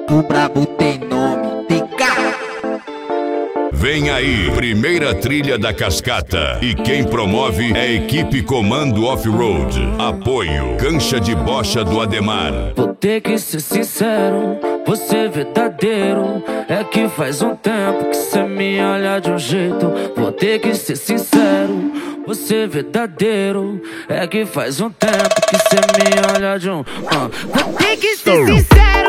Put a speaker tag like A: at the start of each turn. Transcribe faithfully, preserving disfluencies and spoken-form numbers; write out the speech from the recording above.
A: O brabo tem nome, T K.
B: Vem aí, primeira trilha da cascata. E quem promove é a equipe Comando Off-Road. Apoio, cancha de bocha do Ademar.
C: Vou ter que ser sincero, vou ser verdadeiro. É que faz um tempo que cê me olha de um jeito. Vou ter que ser sincero, vou ser verdadeiro. É que faz um tempo que cê me olha de um... Uh. Vou ter que ser sincero,